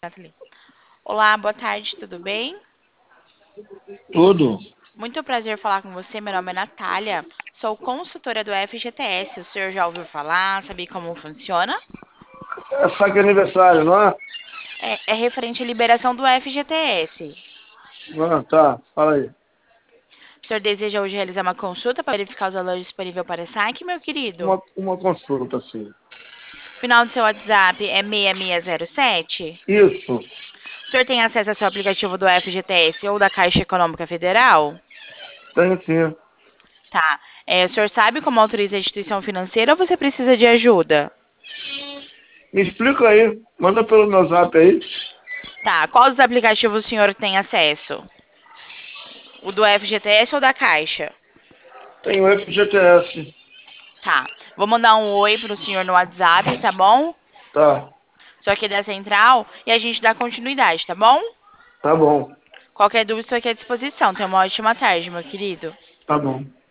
Nathalie. Olá, boa tarde, tudo bem? Tudo. Muito prazer falar com você. Meu nome é Natália, sou consultora do FGTS. O senhor já ouviu falar? Sabe como funciona? É saque de aniversário, não é? É referente à liberação do FGTS. Ah, tá. Fala aí. O senhor deseja hoje realizar uma consulta para verificar os valores disponíveis para saque, meu querido? Uma consulta, sim. Final do seu WhatsApp é 6607. Isso. O senhor tem acesso ao seu aplicativo do FGTS ou da Caixa Econômica Federal? Tem sim. Tá. O senhor sabe como autoriza a instituição financeira ou você precisa de ajuda? Me explica aí. Manda pelo meu zap aí. Tá. Qual dos aplicativos o senhor tem acesso? O do FGTS ou da Caixa? Tem o FGTS. Tá. Vou mandar um oi pro senhor no WhatsApp, tá bom? Tá. Só aqui da central e a gente dá continuidade, tá bom? Tá bom. Qualquer dúvida, estou aqui à disposição. Tenha uma ótima tarde, meu querido. Tá bom.